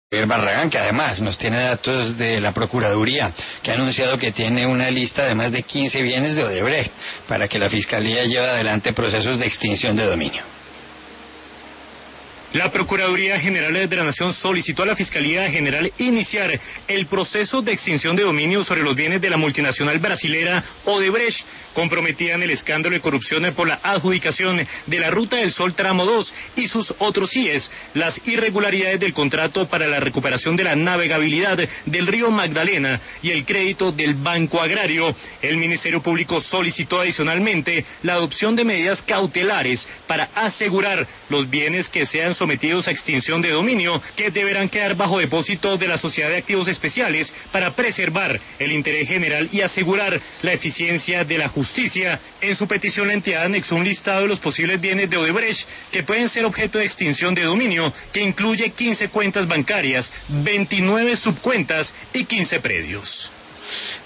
Barragán, que además nos tiene datos de la Procuraduría, que ha anunciado que tiene una lista de más de 15 bienes de Odebrecht para que la Fiscalía lleve adelante procesos de extinción de dominio. La Procuraduría General de la Nación solicitó a la Fiscalía General iniciar el proceso de extinción de dominio sobre los bienes de la multinacional brasilera Odebrecht, comprometida en el escándalo de corrupción por la adjudicación de la Ruta del Sol Tramo 2 y sus otros CIEs, las irregularidades del contrato para la recuperación de la navegabilidad del río Magdalena y el crédito del Banco Agrario. El Ministerio Público solicitó adicionalmente la adopción de medidas cautelares para asegurar los bienes que sean sometidos a extinción de dominio, que deberán quedar bajo depósito de la Sociedad de Activos Especiales para preservar el interés general y asegurar la eficiencia de la justicia. En su petición, la entidad anexó un listado de los posibles bienes de Odebrecht que pueden ser objeto de extinción de dominio, que incluye 15 cuentas bancarias, 29 subcuentas y 15 predios.